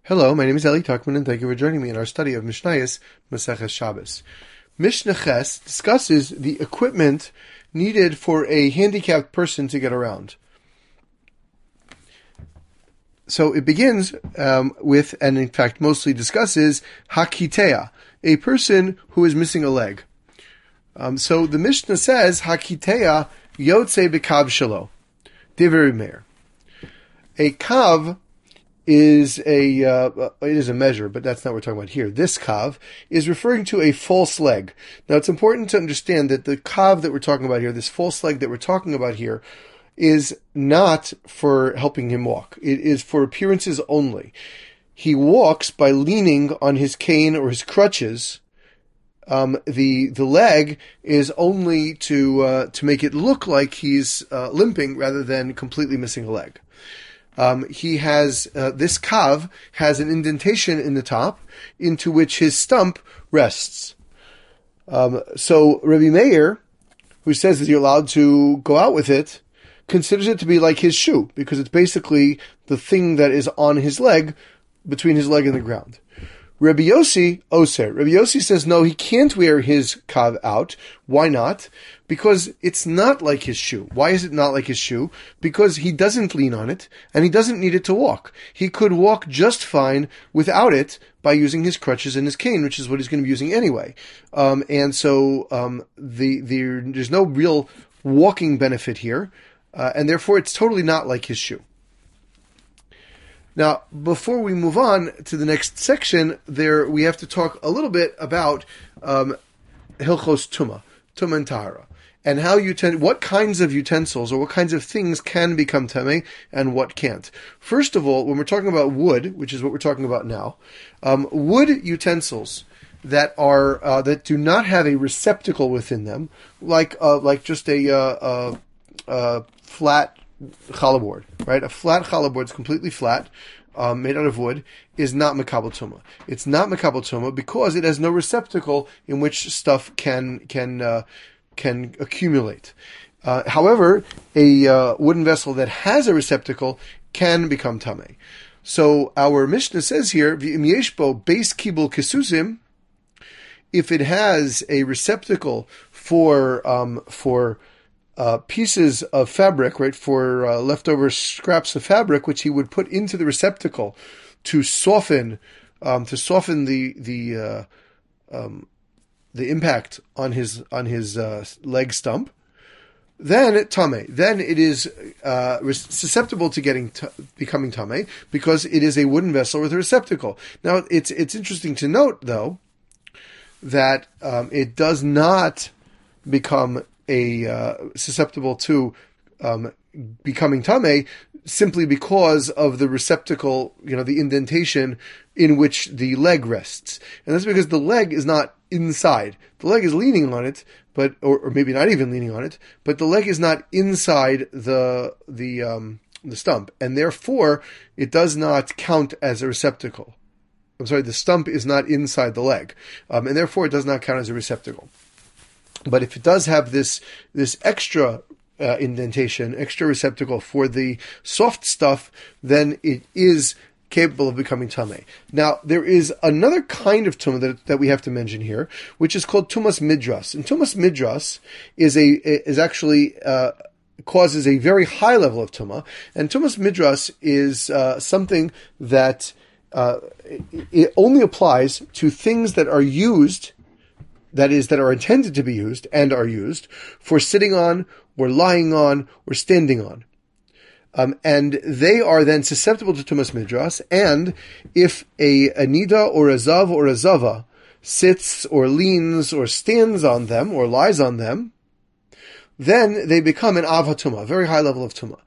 Hello, my name is Eli Tuckman, and thank you for joining me in our study of Mishnayos Maseches Shabbos. Mishnah Ches discusses the equipment needed for a handicapped person to get around. So it begins with, and in fact mostly discusses, Hakitea, a person who is missing a leg. So the Mishnah says, Hakitea Yotze B'kav Shalo, Divrei Meir. A kav is it is a measure, but that's not what we're talking about here. This kav is referring to a false leg. Now, it's important to understand that the kav that we're talking about here, this false leg that we're talking about here, is not for helping him walk. It is for appearances only. He walks by leaning on his cane or his crutches. The leg is only to make it look like he's limping rather than completely missing a leg. He has this kav has an indentation in the top into which his stump rests. So Rabbi Meir, who says that you're allowed to go out with it, considers it to be like his shoe because it's basically the thing that is on his leg, between his leg and the ground. Rabbi Yossi Oser. Rabbi Yossi says no, he can't wear his kav out. Why not? Because it's not like his shoe. Why is it not like his shoe? Because he doesn't lean on it, and he doesn't need it to walk. He could walk just fine without it by using his crutches and his cane, which is what he's going to be using anyway. There's no real walking benefit here, and therefore it's totally not like his shoe. Now, before we move on to the next section, we have to talk a little bit about Hilchos Tumah and Tahara, and how what kinds of utensils or what kinds of things can become tamei and what can't. First of all, when we're talking about wood, which is what we're talking about now, wood utensils that are that do not have a receptacle within them, like just a flat challah board, right? A flat challah board is completely flat, made out of wood, is not mekabel tumah. It's not mekabel tumah because it has no receptacle in which stuff can accumulate. However, a wooden vessel that has a receptacle can become tamei. So our Mishnah says here, v'im yeshbo beis kibul kesusim, if it has a receptacle for pieces of fabric, right, for leftover scraps of fabric, which he would put into the receptacle to soften the impact on his leg stump, then tamei. Then it is susceptible to becoming tamei because it is a wooden vessel with a receptacle. Now it's interesting to note though that it does not become susceptible to becoming tamei simply because of the receptacle, the indentation in which the leg rests, and that's because the leg is not inside. The leg is leaning on it, but or maybe not even leaning on it, but the leg is not inside the stump, and therefore it does not count as a receptacle. I'm sorry, the stump is not inside the leg, and therefore it does not count as a receptacle. But if it does have this extra indentation, extra receptacle for the soft stuff, then it is capable of becoming tamei. Now, there is another kind of tumah that we have to mention here, which is called tumas midras. And tumas midras is actually causes a very high level of tumah. And tumas midras is something that it only applies to things that are used. That are intended to be used and are used for sitting on, or lying on, or standing on. And they are then susceptible to tumas midras, and if a nida or a zav or a zava sits or leans or stands on them or lies on them, then they become an av hatumah, a very high level of tumah.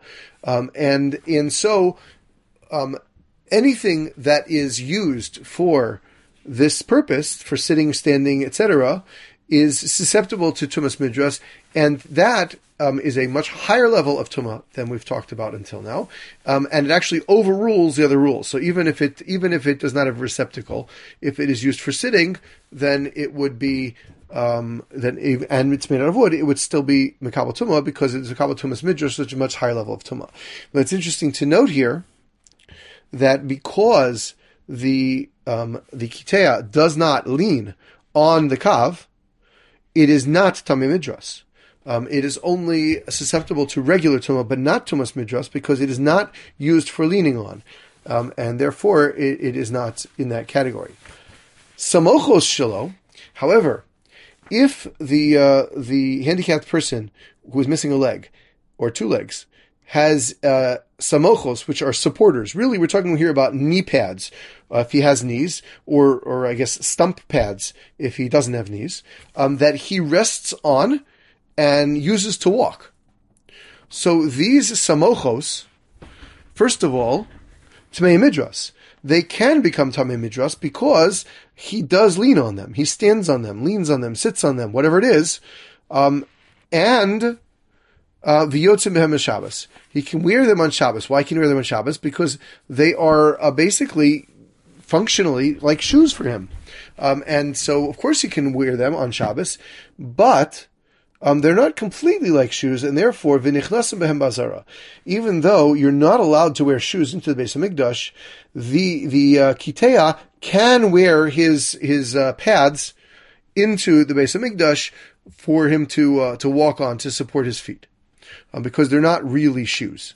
So anything that is used for this purpose, for sitting, standing, etc., is susceptible to tumas midras, and that is a much higher level of tumah than we've talked about until now, and it actually overrules the other rules. So even if it does not have a receptacle, if it is used for sitting, then it would be and it's made out of wood, it would still be mekabel tumah because it's mekabel tumas midras, such a much higher level of tumah. But it's interesting to note here that because the kitea does not lean on the kav, it is not tamei midras. It is only susceptible to regular tumah, but not tumas midras, because it is not used for leaning on, and therefore it is not in that category. Samochos shelo, however, if the handicapped person who is missing a leg or two legs has samochos, which are supporters. Really, we're talking here about knee pads, if he has knees, or I guess stump pads if he doesn't have knees, that he rests on and uses to walk. So these samochos, first of all, tamei midras. They can become tamei midras because he does lean on them. He stands on them, leans on them, sits on them, whatever it is, and v'yotzim behem Shabbos. He can wear them on Shabbos. Why can he wear them on Shabbos? Because they are basically functionally like shoes for him. And so, of course, he can wear them on Shabbos, but they're not completely like shoes, and therefore, v'nichnasim behem bazara. Even though you're not allowed to wear shoes into the Beis Hamikdash, the kitea can wear his pads into the Beis Hamikdash for him to walk on to support his feet, because they're not really shoes.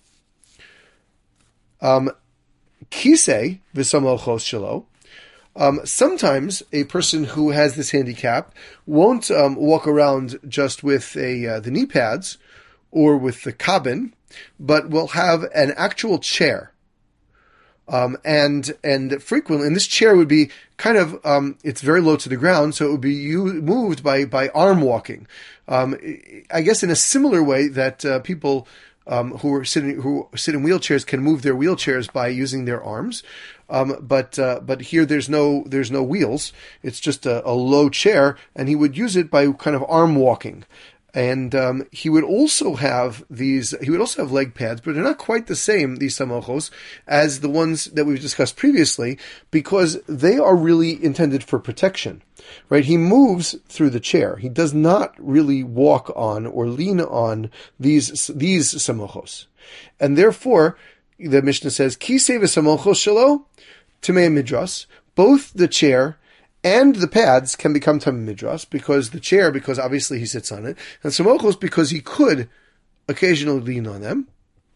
Kisei v'samochos shelo. Sometimes a person who has this handicap won't walk around just with the knee pads or with the kabin, but will have an actual chair. And frequently, and this chair would be kind of, it's very low to the ground, so it would be moved by arm walking. I guess in a similar way that people who sit in wheelchairs can move their wheelchairs by using their arms. But here there's no wheels. It's just a low chair, and he would use it by kind of arm walking. And he would also have leg pads, but they're not quite the same, these samochos, as the ones that we've discussed previously, because they are really intended for protection. Right? He moves through the chair. He does not really walk on or lean on these samochos. And therefore, the Mishnah says, Kisei v'samochos shelo tamei midras. Both the chair and the pads can become tamei midras, because the chair, because obviously he sits on it, and samochos, because he could occasionally lean on them.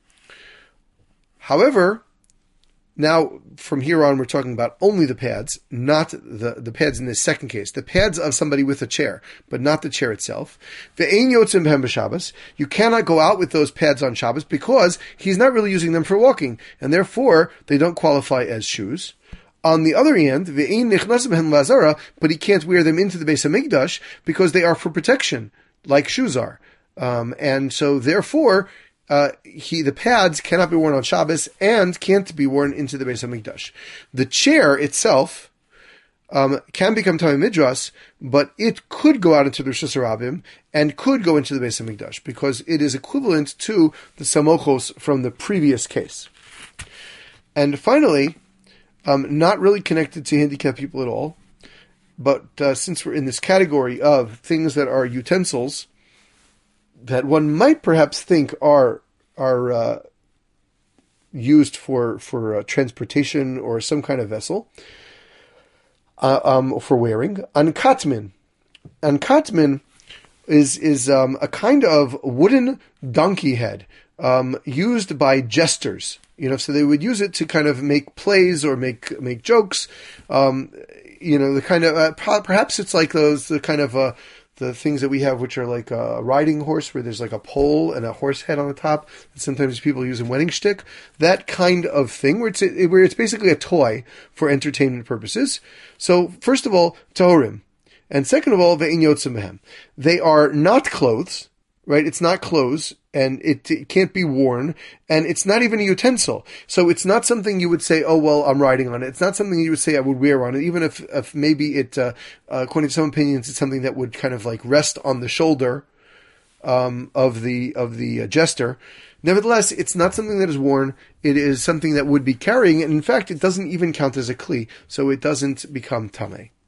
However, now from here on we're talking about only the pads, not the pads in this second case, the pads of somebody with a chair, but not the chair itself. Ve'ein yotzim behem b'Shabbos. You cannot go out with those pads on Shabbos because he's not really using them for walking, and therefore they don't qualify as shoes. On the other hand, ve'ein nichnasim behem lazara, but he can't wear them into the Beis Hamikdash because they are for protection, like shoes are. And so therefore, the pads cannot be worn on Shabbos and can't be worn into the Beis Hamikdash. The chair itself can become tamei midras, but it could go out into the Rosh Hashanah and could go into the Beis Hamikdash because it is equivalent to the samochos from the previous case. And finally, not really connected to handicapped people at all, but since we're in this category of things that are utensils that one might perhaps think are used for transportation or some kind of vessel, for wearing. Ankatmin. Ankatmin is a kind of wooden donkey head used by jesters. So they would use it to kind of make plays or make jokes. The kind of perhaps it's like the kind of the things that we have, which are like a riding horse, where there's like a pole and a horse head on the top. And sometimes people use a wedding shtick. That kind of thing, where it's basically a toy for entertainment purposes. So first of all, tahorim, and second of all, ve'ein yotzim behem. They are not clothes, right? It's not clothes, and it can't be worn, and it's not even a utensil. So it's not something you would say, oh, well, I'm riding on it. It's not something you would say I would wear on it, even if maybe it, according to some opinions, it's something that would kind of like rest on the shoulder of the jester. Nevertheless, it's not something that is worn. It is something that would be carrying, and in fact, it doesn't even count as a kli, so it doesn't become tamei.